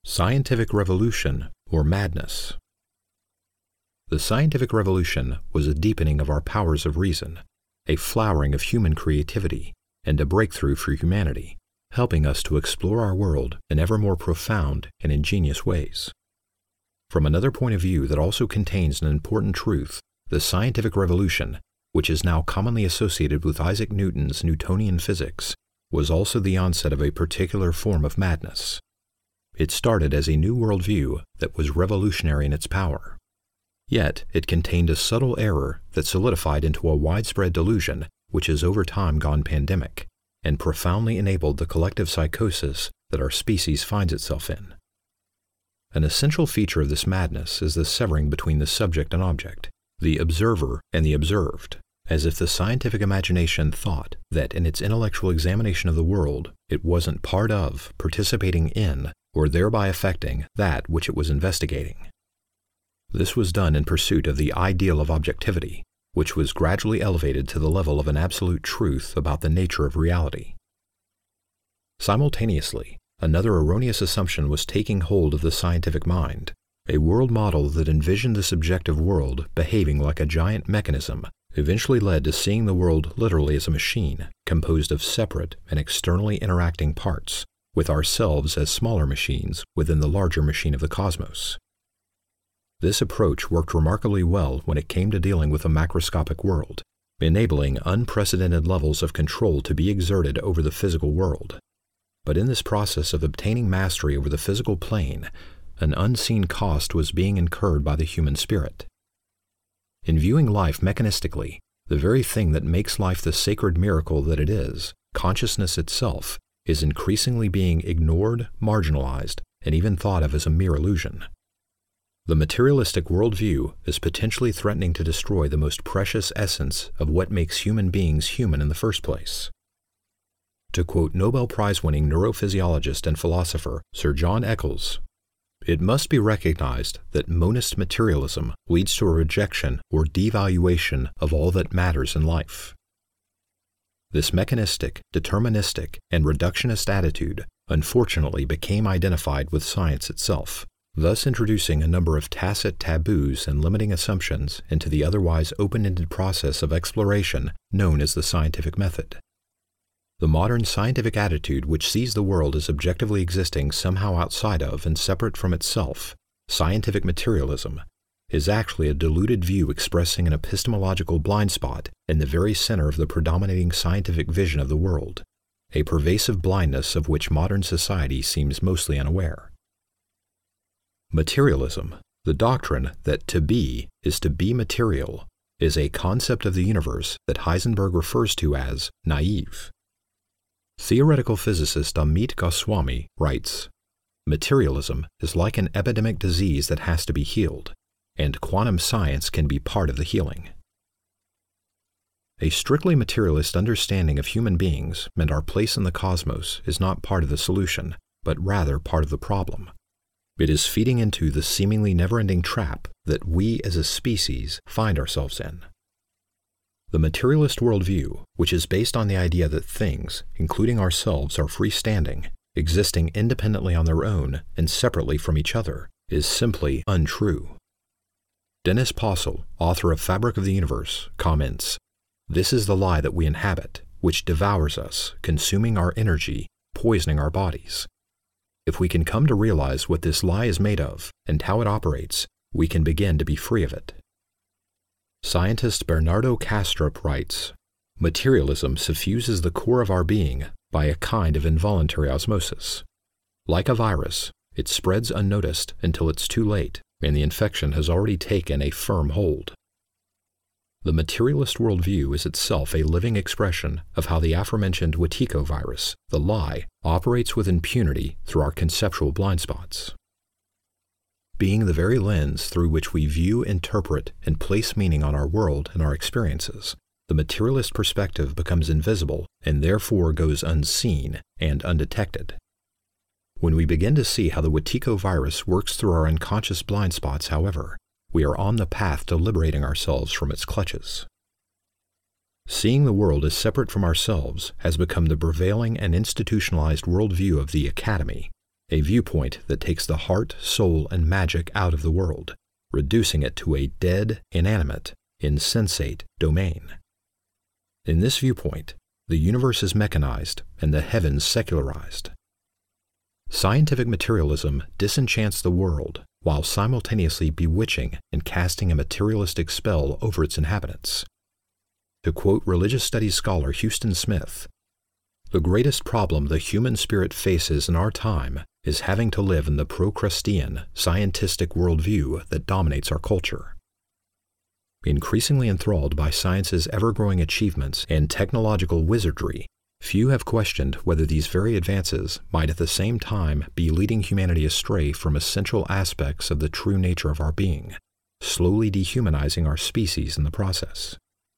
Scientific revolution or madness. The scientific revolution was a deepening of our powers of reason, a flowering of human creativity, and a breakthrough for humanity, helping us to explore our world in ever more profound and ingenious ways. From another point of view that also contains an important truth, the scientific revolution, which is now commonly associated with Isaac Newton's Newtonian physics, was also the onset of a particular form of madness. It started as a new worldview that was revolutionary in its power. Yet, it contained a subtle error that solidified into a widespread delusion which has over time gone pandemic, and profoundly enabled the collective psychosis that our species finds itself in. An essential feature of this madness is the severing between the subject and object, the observer and the observed, as if the scientific imagination thought that in its intellectual examination of the world, it wasn't part of, participating in, or thereby affecting that which it was investigating. This was done in pursuit of the ideal of objectivity, which was gradually elevated to the level of an absolute truth about the nature of reality. Simultaneously, another erroneous assumption was taking hold of the scientific mind, a world model that envisioned the subjective world behaving like a giant mechanism eventually led to seeing the world literally as a machine composed of separate and externally interacting parts, with ourselves as smaller machines within the larger machine of the cosmos. This approach worked remarkably well when it came to dealing with a macroscopic world, enabling unprecedented levels of control to be exerted over the physical world. But in this process of obtaining mastery over the physical plane, an unseen cost was being incurred by the human spirit. In viewing life mechanistically, the very thing that makes life the sacred miracle that it is, consciousness itself, is increasingly being ignored, marginalized, and even thought of as a mere illusion. The materialistic worldview is potentially threatening to destroy the most precious essence of what makes human beings human in the first place. To quote Nobel Prize-winning neurophysiologist and philosopher Sir John Eccles, "It must be recognized that monist materialism leads to a rejection or devaluation of all that matters in life." This mechanistic, deterministic, and reductionist attitude unfortunately became identified with science itself, thus introducing a number of tacit taboos and limiting assumptions into the otherwise open-ended process of exploration known as the scientific method. The modern scientific attitude which sees the world as objectively existing somehow outside of and separate from itself, scientific materialism, is actually a diluted view expressing an epistemological blind spot in the very center of the predominating scientific vision of the world, a pervasive blindness of which modern society seems mostly unaware. Materialism, the doctrine that to be is to be material, is a concept of the universe that Heisenberg refers to as naive. Theoretical physicist Amit Goswami writes, "Materialism is like an epidemic disease that has to be healed, and quantum science can be part of the healing." A strictly materialist understanding of human beings and our place in the cosmos is not part of the solution, but rather part of the problem. It is feeding into the seemingly never-ending trap that we as a species find ourselves in. The materialist worldview, which is based on the idea that things, including ourselves, are freestanding, existing independently on their own and separately from each other, is simply untrue. Dennis Possel, author of Fabric of the Universe, comments, "This is the lie that we inhabit, which devours us, consuming our energy, poisoning our bodies. If we can come to realize what this lie is made of and how it operates, we can begin to be free of it." Scientist Bernardo Kastrup writes, "Materialism suffuses the core of our being by a kind of involuntary osmosis. Like a virus, it spreads unnoticed until it's too late and the infection has already taken a firm hold." The materialist worldview is itself a living expression of how the aforementioned Wetiko virus, the lie, operates with impunity through our conceptual blind spots. Being the very lens through which we view, interpret, and place meaning on our world and our experiences, the materialist perspective becomes invisible and therefore goes unseen and undetected. When we begin to see how the Wetiko virus works through our unconscious blind spots, however, we are on the path to liberating ourselves from its clutches. Seeing the world as separate from ourselves has become the prevailing and institutionalized worldview of the academy, a viewpoint that takes the heart, soul, and magic out of the world, reducing it to a dead, inanimate, insensate domain. In this viewpoint, the universe is mechanized and the heavens secularized. Scientific materialism disenchants the world while simultaneously bewitching and casting a materialistic spell over its inhabitants. To quote religious studies scholar Huston Smith, "The greatest problem the human spirit faces in our time is having to live in the Procrustean, scientistic worldview that dominates our culture." Increasingly enthralled by science's ever-growing achievements and technological wizardry, few have questioned whether these very advances might at the same time be leading humanity astray from essential aspects of the true nature of our being, slowly dehumanizing our species in the process.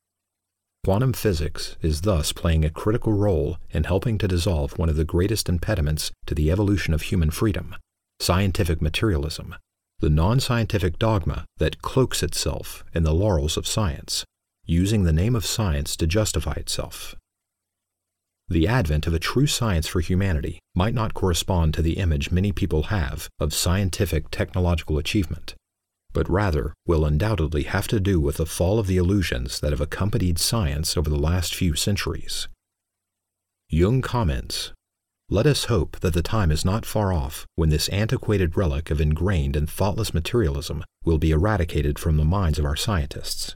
Quantum physics is thus playing a critical role in helping to dissolve one of the greatest impediments to the evolution of human freedom, scientific materialism, the non-scientific dogma that cloaks itself in the laurels of science, using the name of science to justify itself. The advent of a true science for humanity might not correspond to the image many people have of scientific technological achievement, but rather will undoubtedly have to do with the fall of the illusions that have accompanied science over the last few centuries. Jung comments, "Let us hope that the time is not far off when this antiquated relic of ingrained and thoughtless materialism will be eradicated from the minds of our scientists."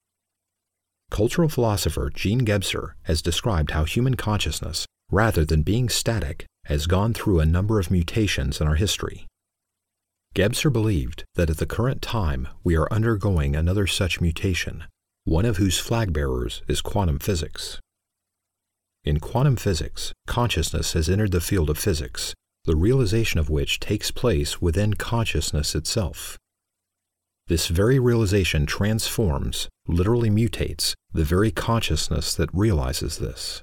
Cultural philosopher Jean Gebser has described how human consciousness, rather than being static, has gone through a number of mutations in our history. Gebser believed that at the current time we are undergoing another such mutation, one of whose flag-bearers is quantum physics. In quantum physics, consciousness has entered the field of physics, the realization of which takes place within consciousness itself. This very realization transforms, literally mutates, the very consciousness that realizes this.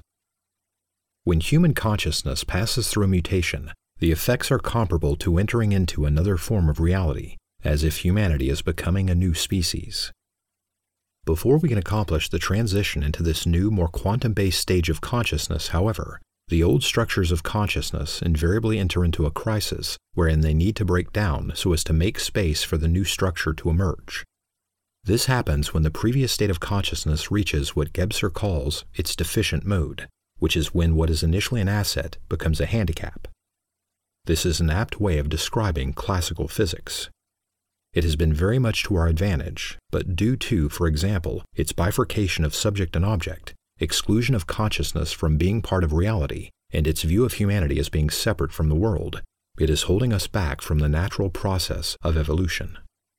When human consciousness passes through a mutation, the effects are comparable to entering into another form of reality, as if humanity is becoming a new species. Before we can accomplish the transition into this new, more quantum-based stage of consciousness, however, the old structures of consciousness invariably enter into a crisis wherein they need to break down so as to make space for the new structure to emerge. This happens when the previous state of consciousness reaches what Gebser calls its deficient mode, which is when what is initially an asset becomes a handicap. This is an apt way of describing classical physics. It has been very much to our advantage, but due to, for example, its bifurcation of subject and object, exclusion of consciousness from being part of reality, and its view of humanity as being separate from the world, it is holding us back from the natural process of evolution.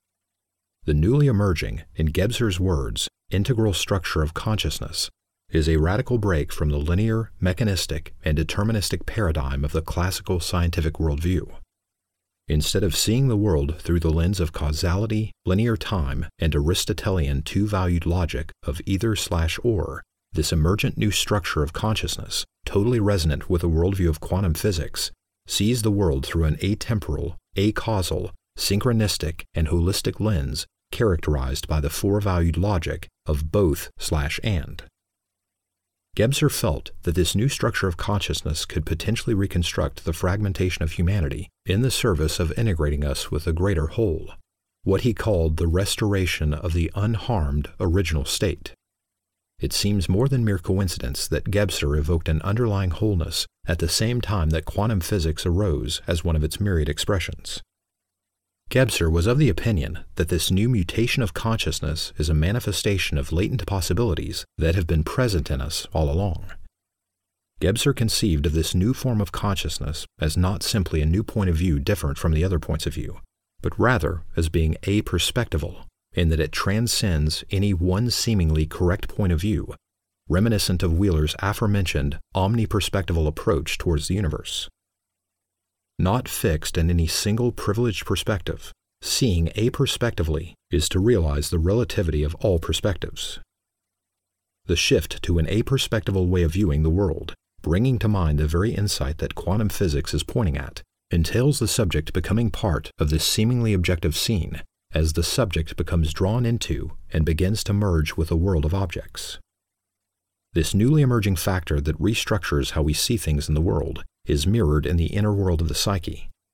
The newly emerging, in Gebser's words, integral structure of consciousness is a radical break from the linear, mechanistic, and deterministic paradigm of the classical scientific worldview. Instead of seeing the world through the lens of causality, linear time, and Aristotelian two-valued logic of either/or, this emergent new structure of consciousness, totally resonant with the worldview of quantum physics, sees the world through an atemporal, acausal, synchronistic, and holistic lens characterized by the four-valued logic of both/and. Gebser felt that this new structure of consciousness could potentially reconstruct the fragmentation of humanity in the service of integrating us with a greater whole, what he called the restoration of the unharmed original state. It seems more than mere coincidence that Gebser evoked an underlying wholeness at the same time that quantum physics arose as one of its myriad expressions. Gebser was of the opinion that this new mutation of consciousness is a manifestation of latent possibilities that have been present in us all along. Gebser conceived of this new form of consciousness as not simply a new point of view different from the other points of view, but rather as being aperspectival, in that it transcends any one seemingly correct point of view, reminiscent of Wheeler's aforementioned omniperspectival approach towards the universe. Not fixed in any single privileged perspective, seeing aperspectively is to realize the relativity of all perspectives. The shift to an aperspectival way of viewing the world, bringing to mind the very insight that quantum physics is pointing at, entails the subject becoming part of this seemingly objective scene as the subject becomes drawn into and begins to merge with a world of objects. This newly emerging factor that restructures how we see things in the world is mirrored in the inner world of the psyche,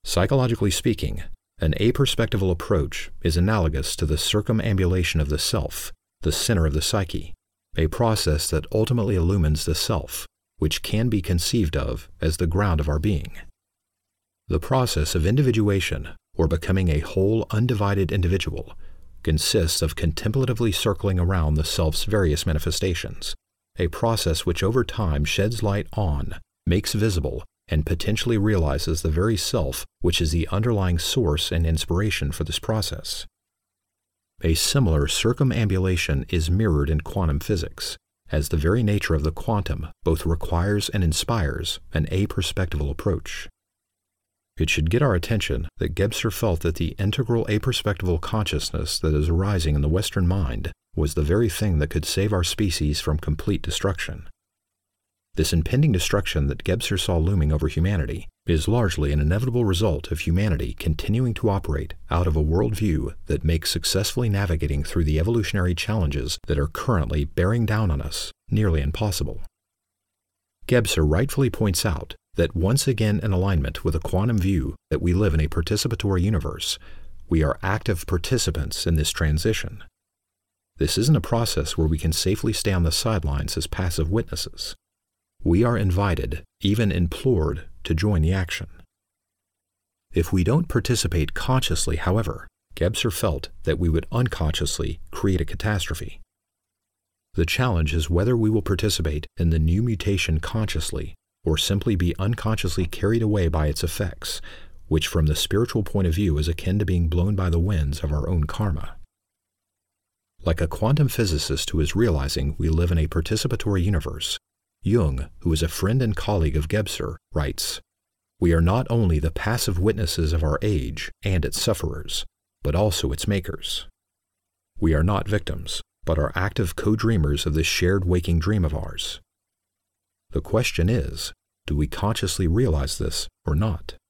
Psychologically speaking, an aperspectival approach is analogous to the circumambulation of the self, the center of the psyche, a process that ultimately illumines the self, which can be conceived of as the ground of our being. The process of individuation, or becoming a whole undivided individual, consists of contemplatively circling around the self's various manifestations, a process which over time sheds light on, makes visible, and potentially realizes the very self which is the underlying source and inspiration for this process. A similar circumambulation is mirrored in quantum physics, as the very nature of the quantum both requires and inspires an aperspectival approach. It should get our attention that Gebser felt that the integral aperspectival consciousness that is arising in the Western mind was the very thing that could save our species from complete destruction. This impending destruction that Gebser saw looming over humanity is largely an inevitable result of humanity continuing to operate out of a worldview that makes successfully navigating through the evolutionary challenges that are currently bearing down on us nearly impossible. Gebser rightfully points out that once again in alignment with a quantum view that we live in a participatory universe, we are active participants in this transition. This isn't a process where we can safely stay on the sidelines as passive witnesses. We are invited, even implored, to join the action. If we don't participate consciously, however, Gebser felt that we would unconsciously create a catastrophe. The challenge is whether we will participate in the new mutation consciously or simply be unconsciously carried away by its effects, which from the spiritual point of view is akin to being blown by the winds of our own karma. Like a quantum physicist who is realizing we live in a participatory universe, Jung, who is a friend and colleague of Gebser, writes, "We are not only the passive witnesses of our age and its sufferers, but also its makers. We are not victims, but are active co-dreamers of this shared waking dream of ours. The question is, do we consciously realize this or not?"